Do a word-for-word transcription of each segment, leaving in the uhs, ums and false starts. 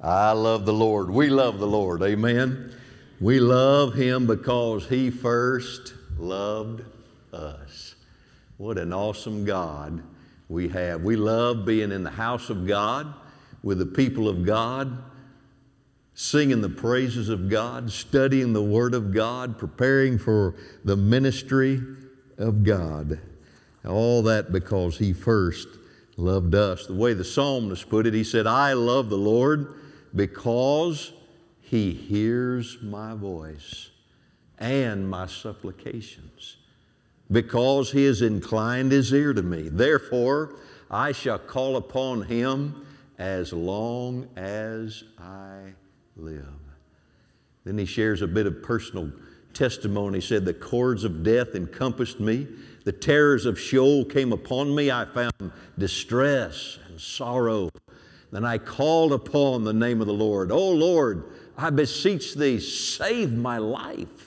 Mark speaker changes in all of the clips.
Speaker 1: I love the Lord. We love the Lord. Amen. We love Him because He first loved us. What an awesome God we have. We love being in the house of God with the people of God, singing the praises of God, studying the Word of God, preparing for the ministry of God. All that because He first loved us. The way the psalmist put it, he said, I love the Lord because He hears my voice and my supplications, because He has inclined His ear to me. Therefore, I shall call upon Him as long as I live. Then he shares a bit of personal testimony. He said, the cords of death encompassed me. The terrors of Sheol came upon me. I found distress and sorrow. Then I called upon the name of the Lord. Oh Lord, I beseech Thee, save my life.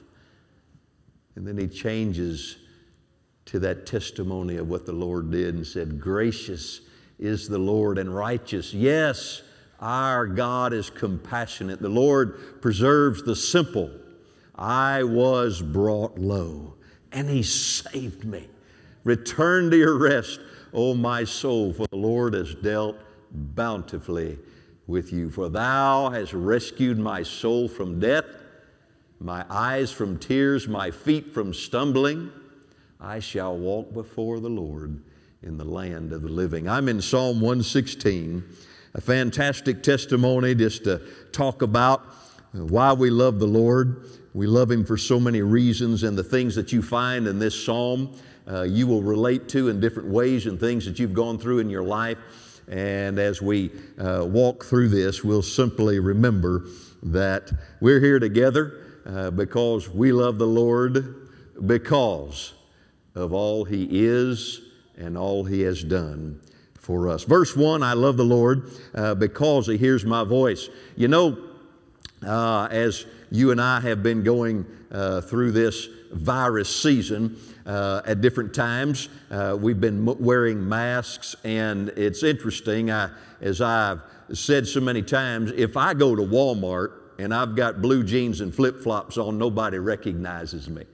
Speaker 1: And then he changes to that testimony of what the Lord did and said, gracious is the Lord and righteous. Yes, our God is compassionate. The Lord preserves the simple. I was brought low, and He saved me. Return to your rest, O my soul, for the Lord has dealt bountifully with you. For Thou hast rescued my soul from death, my eyes from tears, my feet from stumbling. I shall walk before the Lord in the land of the living. I'm in Psalm one sixteen, a fantastic testimony just to talk about why we love the Lord. We love Him for so many reasons, and the things that you find in this psalm uh, you will relate to in different ways, and things that you've gone through in your life. And as we uh, walk through this, we'll simply remember that we're here together uh, because we love the Lord, because of all He is and all He has done for us. Verse one, I love the Lord uh, because He hears my voice. You know, uh, as you and I have been going uh, through this virus season uh, at different times, uh, we've been m- wearing masks, and it's interesting, I, as I've said so many times, if I go to Walmart and I've got blue jeans and flip-flops on, nobody recognizes me.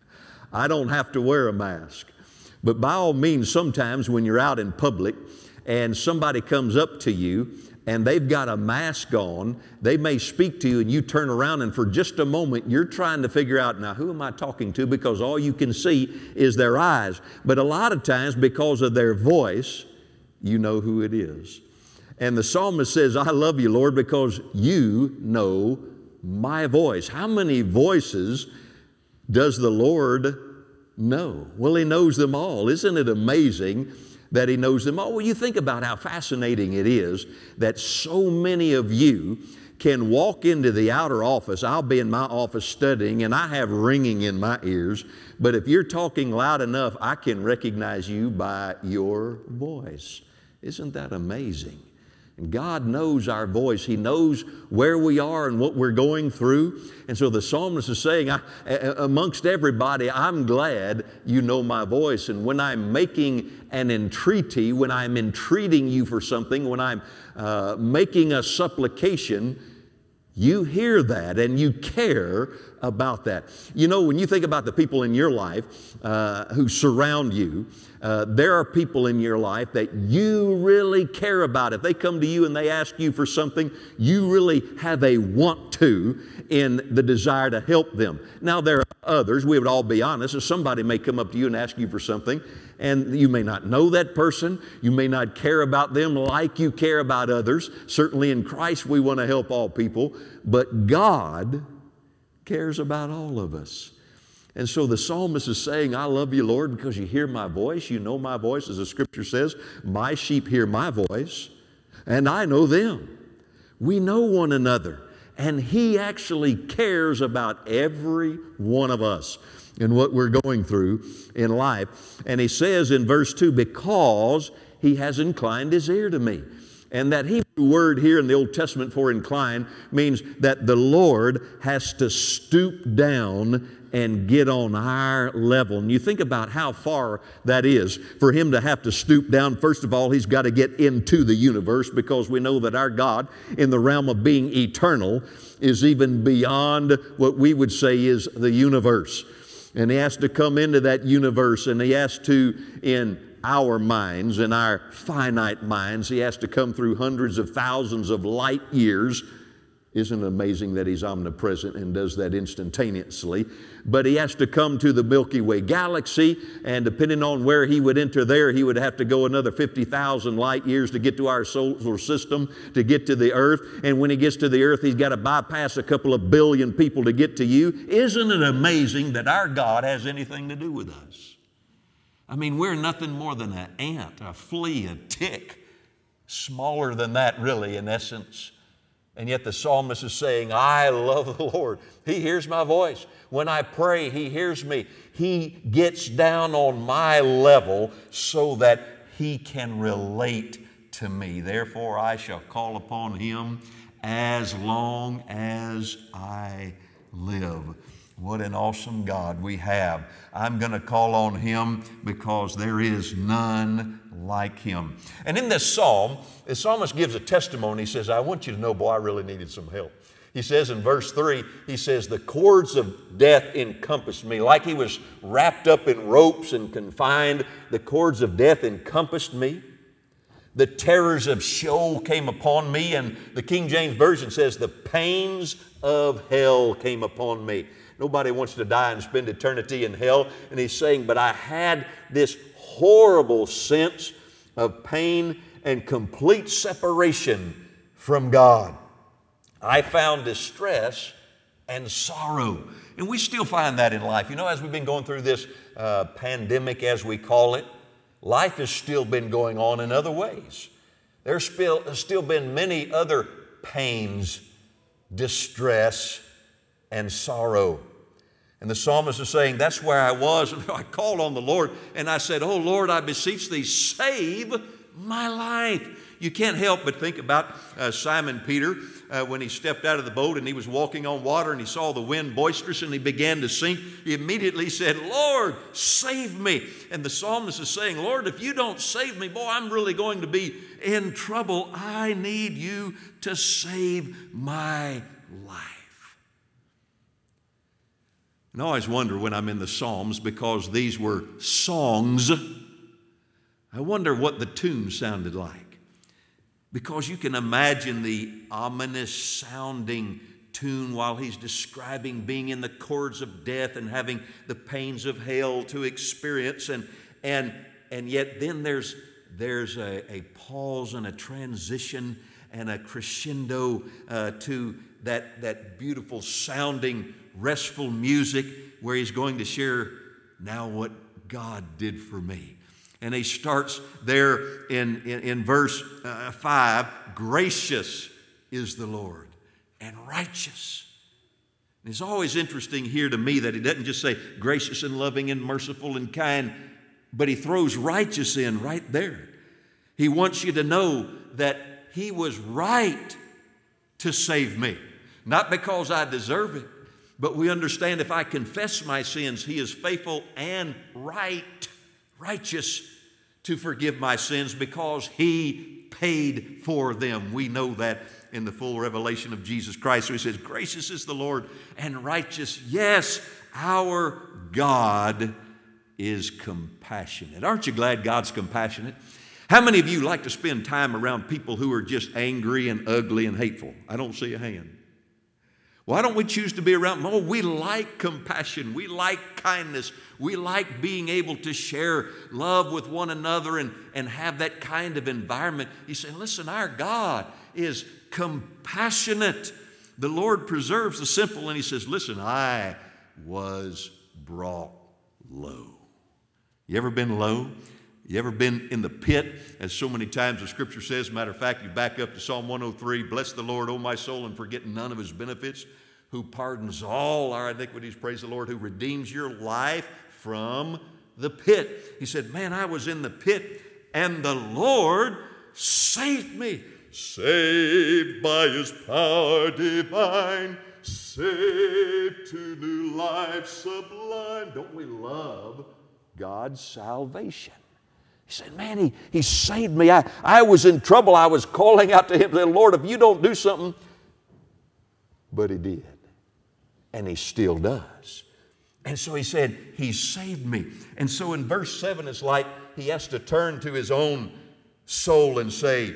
Speaker 1: I don't have to wear a mask. But by all means, sometimes when you're out in public and somebody comes up to you and they've got a mask on, they may speak to you and you turn around, and for just a moment you're trying to figure out, now who am I talking to, because all you can see is their eyes. But a lot of times because of their voice, you know who it is. And the psalmist says, I love you, Lord, because you know my voice. How many voices does the Lord know? Well, He knows them all. Isn't it amazing that He knows them all? Well, you think about how fascinating it is that so many of you can walk into the outer office. I'll be in my office studying, and I have ringing in my ears, but if you're talking loud enough, I can recognize you by your voice. Isn't that amazing? And God knows our voice. He knows where we are and what we're going through. And so the psalmist is saying, I, amongst everybody, I'm glad you know my voice. And when I'm making an entreaty, when I'm entreating you for something, when I'm uh, making a supplication, you hear that and you care about that. You know, when you think about the people in your life uh, who surround you, uh, there are people in your life that you really care about. If they come to you and they ask you for something, you really have a want to in the desire to help them. Now, there are others, we would all be honest, if somebody may come up to you and ask you for something, and you may not know that person, you may not care about them like you care about others. Certainly in Christ we want to help all people, but God cares about all of us. And so the psalmist is saying, I love you, Lord, because you hear my voice. You know my voice, as the scripture says. My sheep hear my voice, and I know them. We know one another, and He actually cares about every one of us and what we're going through in life. And He says in verse two, because He has inclined His ear to me, and that He word here in the Old Testament for incline means that the Lord has to stoop down and get on our level. And you think about how far that is for Him to have to stoop down. First of all, He's got to get into the universe, because we know that our God, in the realm of being eternal, is even beyond what we would say is the universe. And He has to come into that universe, and He has to, in our minds, in our finite minds, He has to come through hundreds of thousands of light years. Isn't it amazing that He's omnipresent and does that instantaneously? But He has to come to the Milky Way galaxy, and depending on where He would enter there, He would have to go another fifty thousand light years to get to our solar system, to get to the earth. And when He gets to the earth, He's got to bypass a couple of billion people to get to you. Isn't it amazing that our God has anything to do with us? I mean, we're nothing more than an ant, a flea, a tick, smaller than that really in essence. And yet the psalmist is saying, I love the Lord. He hears my voice. When I pray, He hears me. He gets down on my level so that He can relate to me. Therefore, I shall call upon Him as long as I live. What an awesome God we have. I'm going to call on Him because there is none like Him. And in this psalm, the psalmist gives a testimony. He says, I want you to know, boy, I really needed some help. He says in verse three, he says, the cords of death encompassed me. Like he was wrapped up in ropes and confined, the cords of death encompassed me. The terrors of Sheol came upon me. And the King James Version says, the pains of hell came upon me. Nobody wants to die and spend eternity in hell. And he's saying, but I had this horrible sense of pain and complete separation from God. I found distress and sorrow. And we still find that in life. You know, as we've been going through this uh, pandemic, as we call it, life has still been going on in other ways. There's still, there's still been many other pains, distress, and sorrow. And the psalmist is saying, that's where I was. And I called on the Lord and I said, oh Lord, I beseech Thee, save my life. You can't help but think about uh, Simon Peter uh, when he stepped out of the boat and he was walking on water and he saw the wind boisterous and he began to sink. He immediately said, Lord, save me. And the psalmist is saying, Lord, if You don't save me, boy, I'm really going to be in trouble. I need You to save my life. And I always wonder when I'm in the Psalms, because these were songs, I wonder what the tune sounded like. Because you can imagine the ominous sounding tune while he's describing being in the cords of death and having the pains of hell to experience. And, and, and yet then there's, there's a, a pause and a transition and a crescendo uh, to that, that beautiful sounding restful music where he's going to share now what God did for me. And he starts there in, in, in verse uh, five, gracious is the Lord and righteous. And it's always interesting here to me that he doesn't just say gracious and loving and merciful and kind, but he throws righteous in right there. He wants you to know that He was right to save me. Not because I deserve it, but we understand if I confess my sins, He is faithful and right, righteous to forgive my sins because He paid for them. We know that in the full revelation of Jesus Christ. So He says, gracious is the Lord and righteous. Yes, our God is compassionate. Aren't you glad God's compassionate? How many of you like to spend time around people who are just angry and ugly and hateful? I don't see a hand. Why don't we choose to be around them? Oh, we like compassion. We like kindness. We like being able to share love with one another and, and have that kind of environment. He's saying, listen, our God is compassionate. The Lord preserves the simple. And He says, listen, I was brought low. You ever been low? You ever been in the pit, as so many times the Scripture says? Matter of fact, you back up to Psalm one oh three, bless the Lord, O my soul, and forget none of His benefits, who pardons all our iniquities, praise the Lord, who redeems your life from the pit. He said, man, I was in the pit, and the Lord saved me. saved by his power divine, saved to new life sublime. Don't we love God's salvation? He said, man, he, he saved me. I, I was in trouble. I was calling out to him, saying, Lord, if you don't do something. But he did. And he still does. And so he said, he saved me. And so in verse seven, it's like he has to turn to his own soul and say,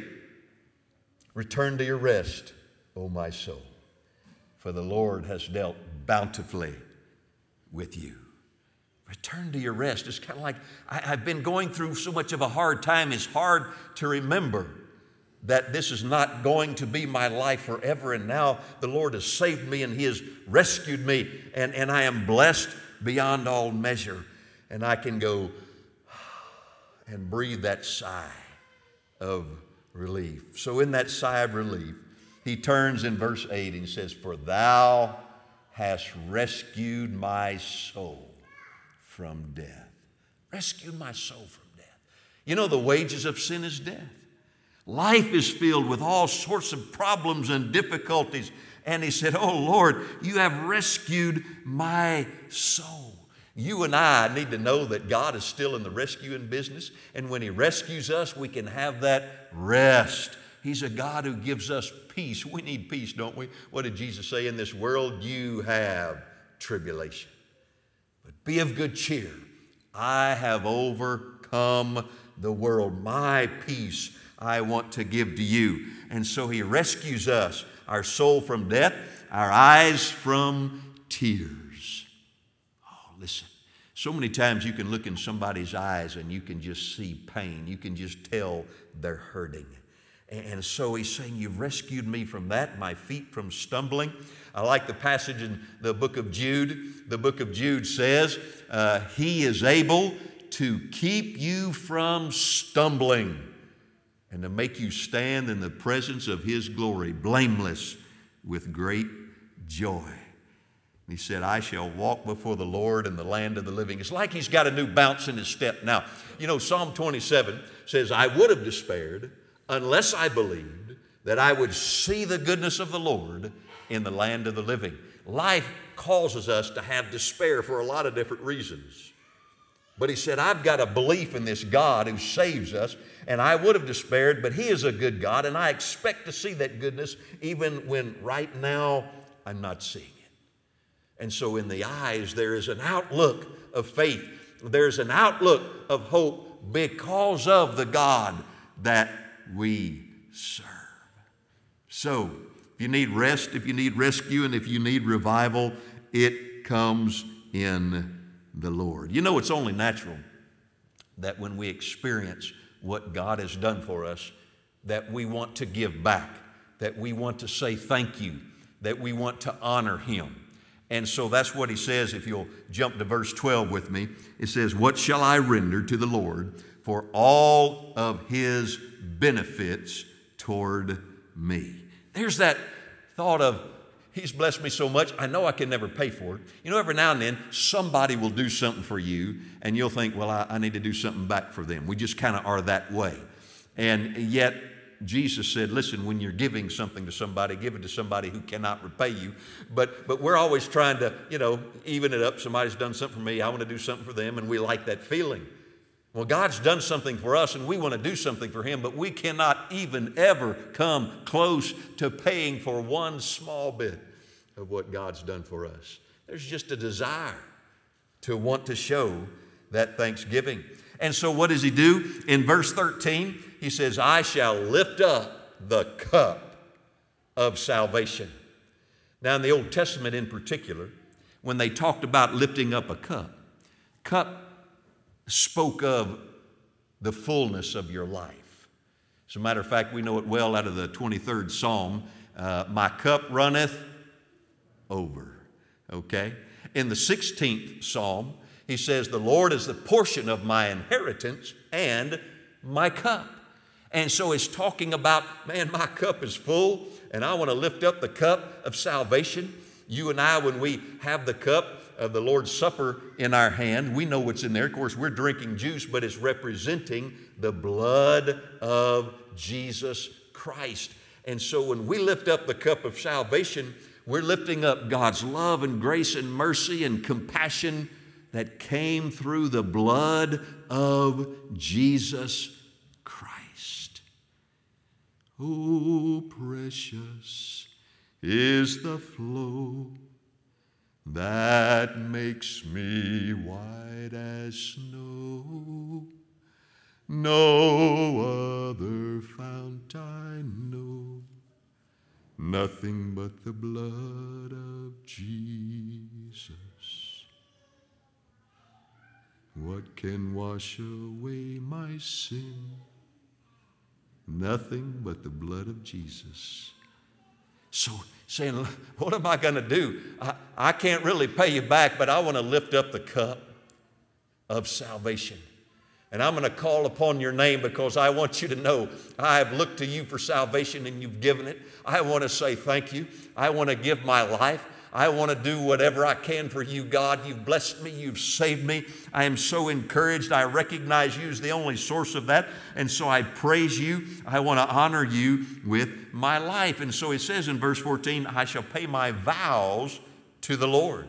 Speaker 1: return to your rest, O my soul, for the Lord has dealt bountifully with you. Return to your rest. It's kind of like I, I've been going through so much of a hard time. It's hard to remember that this is not going to be my life forever. And now the Lord has saved me and he has rescued me. And, and I am blessed beyond all measure. And I can go and breathe that sigh of relief. So in that sigh of relief, he turns in verse eight and says, for thou hast rescued my soul from death. Rescued my soul from death. You know, the wages of sin is death. Life is filled with all sorts of problems and difficulties. And he said, oh Lord, you have rescued my soul. You and I need to know that God is still in the rescuing business. And when he rescues us, we can have that rest. He's a God who gives us peace. We need peace, don't we? What did Jesus say? In this world you have tribulation. But be of good cheer. I have overcome the world. My peace I want to give to you. And so he rescues us, our soul from death, our eyes from tears. Oh, listen. So many times you can look in somebody's eyes and you can just see pain. You can just tell they're hurting. And so he's saying, you've rescued me from that, my feet from stumbling. I like the passage in the book of Jude. The book of Jude says, uh, he is able to keep you from stumbling and to make you stand in the presence of his glory, blameless with great joy. He said, I shall walk before the Lord in the land of the living. It's like he's got a new bounce in his step. Now, you know, Psalm twenty-seven says, I would have despaired unless I believed that I would see the goodness of the Lord in the land of the living. Life causes us to have despair for a lot of different reasons. But he said, I've got a belief in this God who saves us, and I would have despaired, but he is a good God, and I expect to see that goodness even when right now I'm not seeing it. And so in the eyes, there is an outlook of faith. There's an outlook of hope because of the God that we serve. So, if you need rest, if you need rescue, and if you need revival, it comes in the Lord. You know, it's only natural that when we experience what God has done for us, that we want to give back, that we want to say thank you, that we want to honor him. And so that's what he says. If you'll jump to verse twelve with me, it says, what shall I render to the Lord for all of his benefits toward me? There's that thought of, he's blessed me so much, I know I can never pay for it. You know, every now and then, somebody will do something for you, and you'll think, well, I, I need to do something back for them. We just kind of are that way. And yet, Jesus said, listen, when you're giving something to somebody, give it to somebody who cannot repay you. But, but we're always trying to, you know, even it up. Somebody's done something for me, I want to do something for them, and we like that feeling. Well, God's done something for us, and we want to do something for him, but we cannot even ever come close to paying for one small bit of what God's done for us. There's just a desire to want to show that thanksgiving. And so what does he do? In verse thirteen, he says, I shall lift up the cup of salvation. Now, in the Old Testament in particular, when they talked about lifting up a cup, cup spoke of the fullness of your life. As a matter of fact, we know it well out of the twenty-third Psalm. Uh, my cup runneth over. Okay? In the sixteenth Psalm, he says, the Lord is the portion of my inheritance and my cup. And so he's talking about, man, my cup is full, and I want to lift up the cup of salvation. You and I, when we have the cup of the Lord's Supper in our hand, we know what's in there. Of course, we're drinking juice, but it's representing the blood of Jesus Christ. And so when we lift up the cup of salvation, we're lifting up God's love and grace and mercy and compassion that came through the blood of Jesus Christ. Oh, precious is the flow that makes me white as snow. No other fount I know, nothing but the blood of Jesus. What can wash away my sin? Nothing but the blood of Jesus. So saying, what am I going to do? I, I can't really pay you back, but I want to lift up the cup of salvation. And I'm going to call upon your name because I want you to know I have looked to you for salvation and you've given it. I want to say thank you. I want to give my life. I want to do whatever I can for you, God. You've blessed me. You've saved me. I am so encouraged. I recognize you as the only source of that. And so I praise you. I want to honor you with my life. And so it says in verse fourteen, I shall pay my vows to the Lord.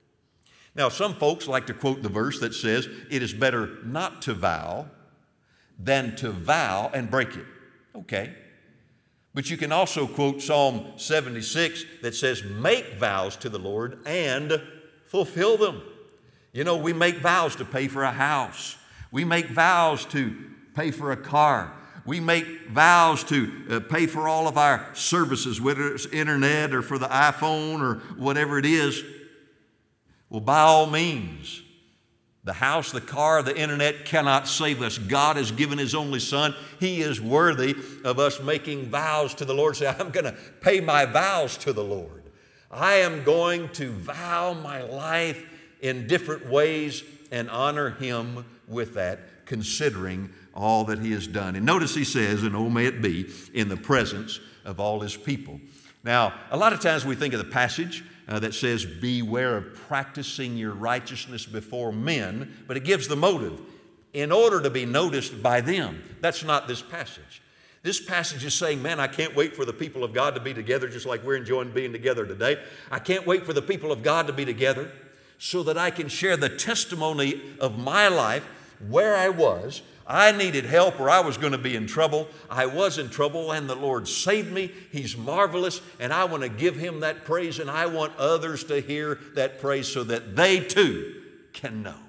Speaker 1: Now, some folks like to quote the verse that says, it is better not to vow than to vow and break it. Okay. But you can also quote Psalm seventy-six that says, make vows to the Lord and fulfill them. You know, we make vows to pay for a house. We make vows to pay for a car. We make vows to uh, pay for all of our services, whether it's internet or for the iPhone or whatever it is. Well, by all means, the house, the car, the internet cannot save us. God has given His only Son. He is worthy of us making vows to the Lord. Say, I'm going to pay my vows to the Lord. I am going to vow my life in different ways and honor Him with that, considering all that He has done. And notice He says, and oh, may it be in the presence of all His people. Now, a lot of times we think of the passage Uh, that says, beware of practicing your righteousness before men, but it gives the motive, in order to be noticed by them. That's not this passage. This passage is saying, man, I can't wait for the people of God to be together just like we're enjoying being together today. I can't wait for the people of God to be together so that I can share the testimony of my life, where I was. I needed help or I was going to be in trouble. I was in trouble and the Lord saved me. He's marvelous and I want to give Him that praise and I want others to hear that praise so that they too can know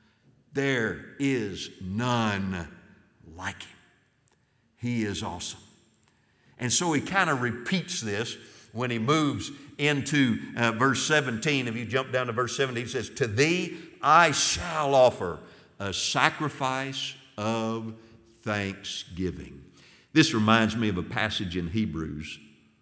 Speaker 1: there is none like Him. He is awesome. And so he kind of repeats this when he moves into uh, verse seventeen. If you jump down to verse seventeen, he says, to thee I shall offer a sacrifice of thanksgiving. This reminds me of a passage in Hebrews.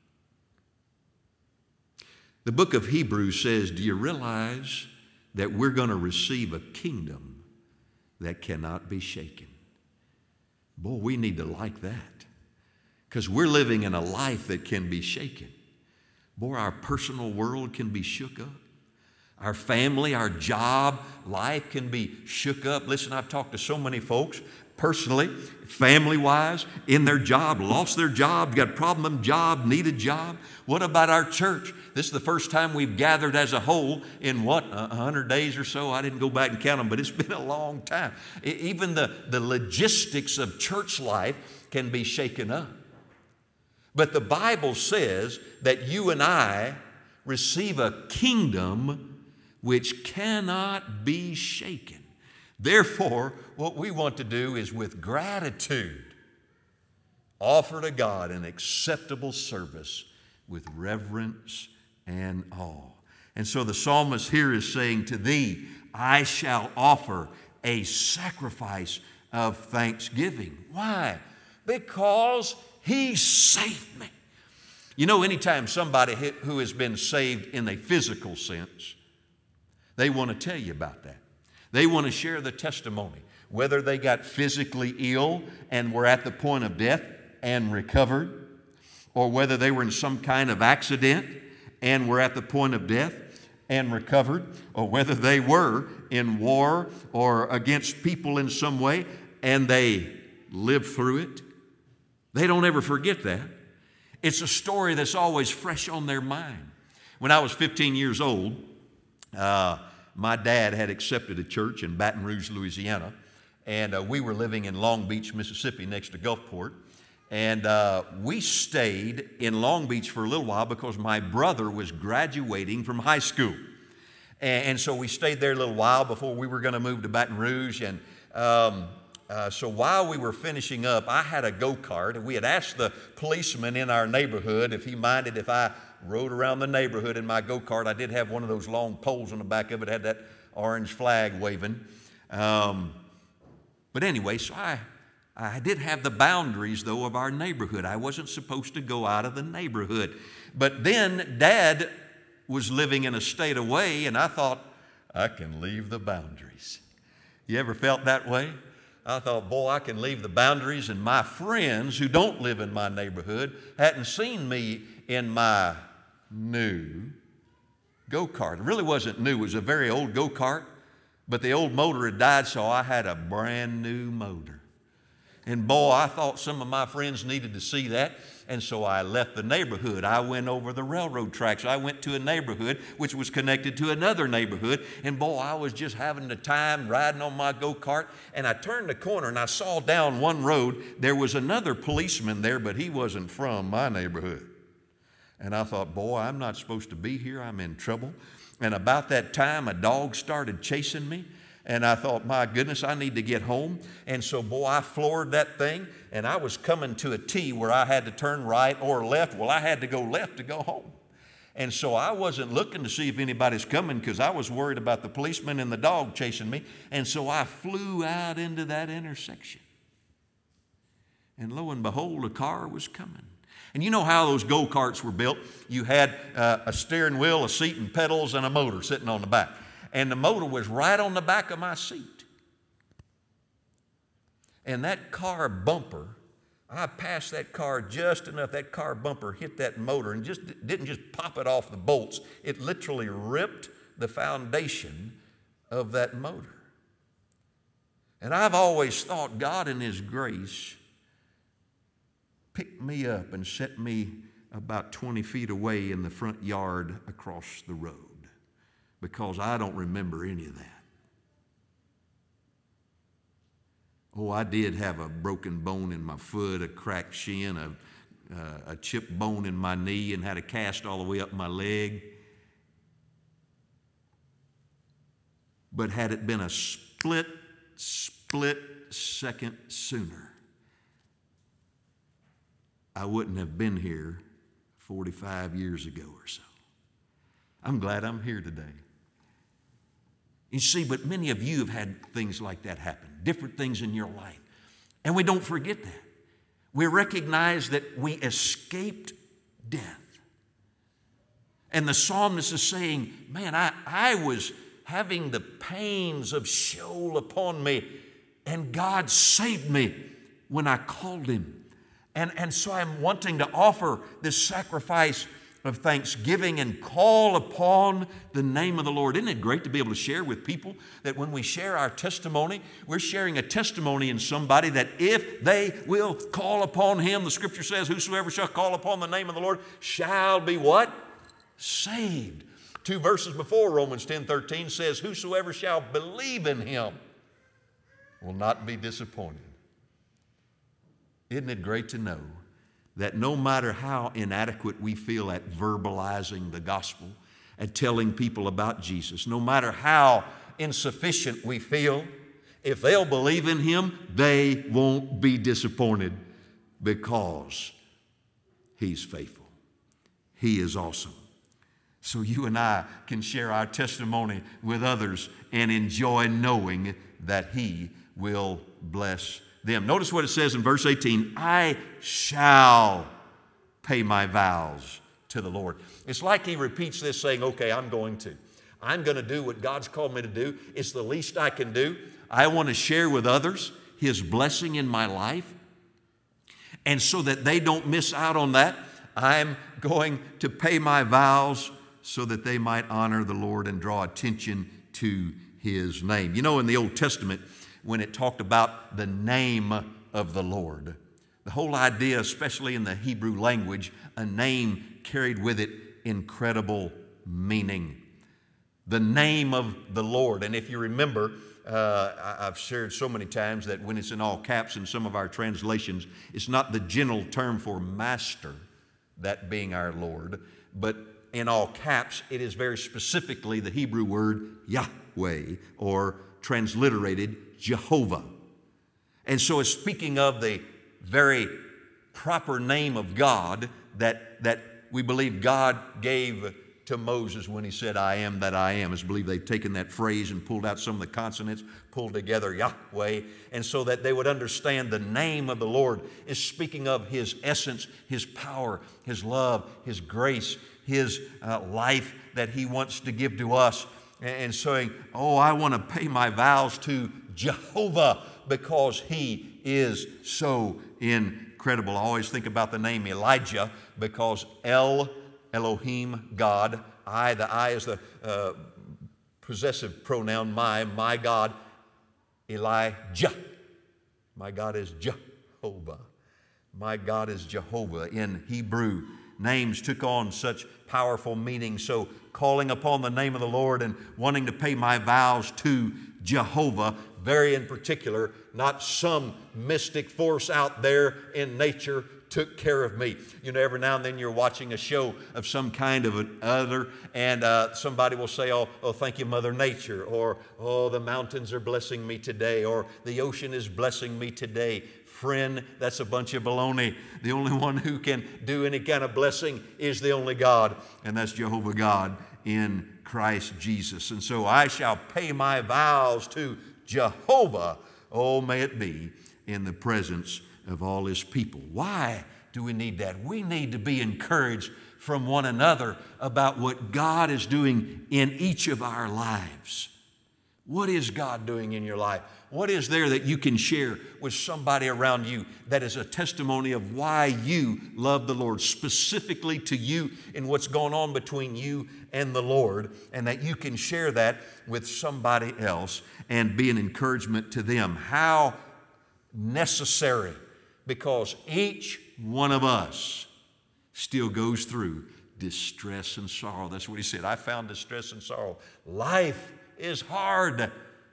Speaker 1: The book of Hebrews says, do you realize that we're going to receive a kingdom that cannot be shaken? Boy, we need to like that because we're living in a life that can be shaken. Boy, our personal world can be shook up. Our family, our job, life can be shook up. Listen, I've talked to so many folks personally, family-wise, in their job, lost their job, got a problem job, need a job. What about our church? This is the first time we've gathered as a whole in what, a hundred days or so? I didn't go back and count them, but it's been a long time. Even the, the logistics of church life can be shaken up. But the Bible says that you and I receive a kingdom which cannot be shaken. Therefore, what we want to do is with gratitude, offer to God an acceptable service with reverence and awe. And so the psalmist here is saying, to thee I shall offer a sacrifice of thanksgiving. Why? Because He saved me. You know, anytime somebody who has been saved in a physical sense, they want to tell you about that. They want to share the testimony, whether they got physically ill and were at the point of death and recovered, or whether they were in some kind of accident and were at the point of death and recovered, or whether they were in war or against people in some way and they lived through it.
Speaker 2: They don't ever forget that. It's a story that's always fresh on their mind. When I was fifteen years old, uh, my dad had accepted a church in Baton Rouge, Louisiana, and uh, we were living in Long Beach, Mississippi, next to Gulfport. And uh, we stayed in Long Beach for a little while because my brother was graduating from high school. And, and so we stayed there a little while before we were going to move to Baton Rouge. And um, uh, so while we were finishing up, I had a go-kart. And we had asked the policeman in our neighborhood if he minded if I rode around the neighborhood in my go-kart. I did have one of those long poles on the back of it, had that orange flag waving. Um, but anyway, so I... I did have the boundaries, though, of our neighborhood. I wasn't supposed to go out of the neighborhood. But then Dad was living in a state away, and I thought, I can leave the boundaries. You ever felt that way? I thought, boy, I can leave the boundaries, and my friends who don't live in my neighborhood hadn't seen me in my new go-kart. It really wasn't new. It was a very old go-kart, but the old motor had died, so I had a brand new motor. And boy, I thought some of my friends needed to see that, and so I left the neighborhood. I went over the railroad tracks. I went to a neighborhood which was connected to another neighborhood, and boy, I was just having the time riding on my go-kart, and I turned the corner and I saw down one road, there was another policeman there, but he wasn't from my neighborhood. And I thought, boy, I'm not supposed to be here. I'm in trouble. And about that time, a dog started chasing me. And I thought, my goodness, I need to get home. And so, boy, I floored that thing, and I was coming to a T where I had to turn right or left. Well, I had to go left to go home. And so I wasn't looking to see if anybody's coming because I was worried about the policeman and the dog chasing me. And so I flew out into that intersection. And lo and behold, a car was coming. And you know how those go-karts were built? You had uh, a steering wheel, a seat, and pedals, and a motor sitting on the back. And the motor was right on the back of my seat. And that car bumper, I passed that car just enough, that car bumper hit that motor and just didn't just pop it off the bolts. It literally ripped the foundation of that motor. And I've always thought God in His grace picked me up and set me about twenty feet away in the front yard across the road. Because I don't remember any of that. Oh, I did have a broken bone in my foot, a cracked shin, a, uh, a chipped bone in my knee, and had a cast all the way up my leg. But had it been a split, split second sooner, I wouldn't have been here forty-five years ago or so. I'm glad I'm here today. You see, but many of you have had things like that happen, different things in your life. And we don't forget that. We recognize that we escaped death. And the psalmist is saying, man, I, I was having the pains of Sheol upon me, and God saved me when I called Him. And, and so I'm wanting to offer this sacrifice of thanksgiving and call upon the name of the Lord. Isn't it great to be able to share with people that when we share our testimony, we're sharing a testimony in somebody that if they will call upon Him, the Scripture says, whosoever shall call upon the name of the Lord shall be what? Saved. Two verses before, Romans ten thirteen says, whosoever shall believe in Him will not be disappointed. Isn't it great to know that no matter how inadequate we feel at verbalizing the gospel, at telling people about Jesus, no matter how insufficient we feel, if they'll believe in Him, they won't be disappointed because He's faithful. He is awesome. So you and I can share our testimony with others and enjoy knowing that He will bless them. Notice what it says in verse eighteen, I shall pay my vows to the Lord. It's like he repeats this saying, okay, I'm going to. I'm going to do what God's called me to do. It's the least I can do. I want to share with others His blessing in my life. And so that they don't miss out on that, I'm going to pay my vows so that they might honor the Lord and draw attention to His name. You know, in the Old Testament, when it talked about the name of the Lord, The whole idea, especially in the Hebrew language, a name carried with it incredible meaning. The name of the Lord. And if you remember, uh, I've shared so many times that when it's in all caps in some of our translations, it's not the general term for master, that being our Lord, but in all caps, it is very specifically the Hebrew word Yahweh, or transliterated Jehovah. And so it's speaking of the very proper name of God that, that we believe God gave to Moses when he said, I am that I am. I believe they've taken that phrase and pulled out some of the consonants, pulled together Yahweh, and so that they would understand the name of the Lord is speaking of His essence, His power, His love, His grace, His uh, life that He wants to give to us. And saying, oh, I want to pay my vows to Jehovah because He is so incredible. I always think about the name Elijah because El Elohim, God. I, the I is the uh, possessive pronoun, my, my God, Elijah. My God is Jehovah. My God is Jehovah. In Hebrew, names took on such powerful meaning. So calling upon the name of the Lord and wanting to pay my vows to Jehovah, very in particular, not some mystic force out there in nature took care of me. You know, every now and then you're watching a show of some kind of an other, and uh, somebody will say, oh, oh, thank you, Mother Nature, or, oh, the mountains are blessing me today, or the ocean is blessing me today. Friend, that's a bunch of baloney. The only one who can do any kind of blessing is the only God, and that's Jehovah God in Christ Jesus. And so I shall pay my vows to Jehovah, oh, may it be in the presence of all His people. Why do we need that? We need to be encouraged from one another about what God is doing in each of our lives. What is God doing in your life? What is there that you can share with somebody around you that is a testimony of why you love the Lord, specifically to you and what's going on between you and the Lord, and that you can share that with somebody else and be an encouragement to them? How necessary, because each one of us still goes through distress and sorrow. That's what he said. I found distress and sorrow. Life is hard,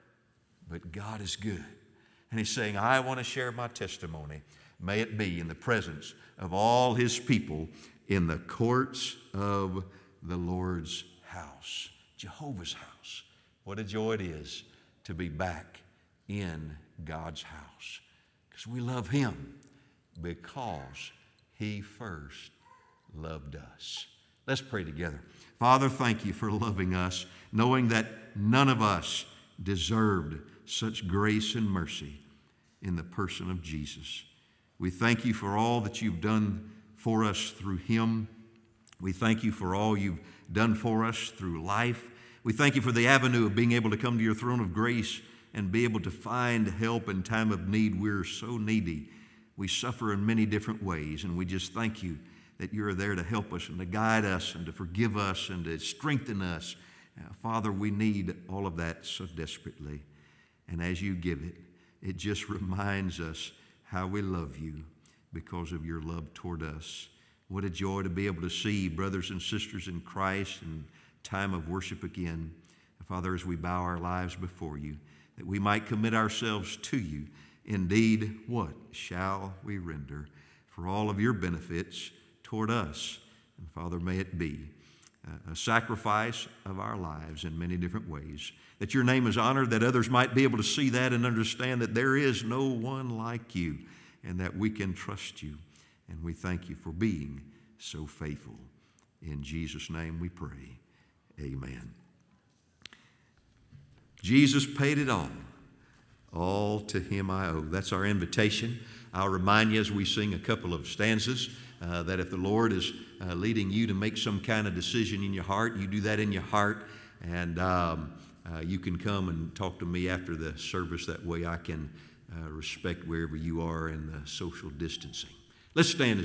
Speaker 2: but God is good. And he's saying, I want to share my testimony. May it be in the presence of all His people in the courts of the Lord's house, Jehovah's house. What a joy it is to be back in God's house, because we love Him because He first loved us. Let's pray together. Father, thank You for loving us, knowing that none of us deserved such grace and mercy in the person of Jesus. We thank You for all that You've done for us through Him. We thank You for all You've done for us through life. We thank You for the avenue of being able to come to Your throne of grace and be able to find help in time of need. We're so needy. We suffer in many different ways, and we just thank You that You're there to help us and to guide us and to forgive us and to strengthen us. Uh, Father, we need all of that so desperately. And as You give it, it just reminds us how we love You because of Your love toward us. What a joy to be able to see brothers and sisters in Christ in time of worship again. Father, as we bow our lives before You, that we might commit ourselves to You. Indeed, what shall we render for all of Your benefits toward us? And Father, may it be a sacrifice of our lives in many different ways, that Your name is honored, that others might be able to see that and understand that there is no one like You, and that we can trust You. And we thank You for being so faithful. In Jesus' name we pray. Amen. Jesus paid it all. All to Him I owe. That's our invitation. I'll remind you as we sing a couple of stanzas uh, that if the Lord is uh, leading you to make some kind of decision in your heart, you do that in your heart, and um, uh, you can come and talk to me after the service. That way I can uh, respect wherever you are in the social distancing. Let's stand.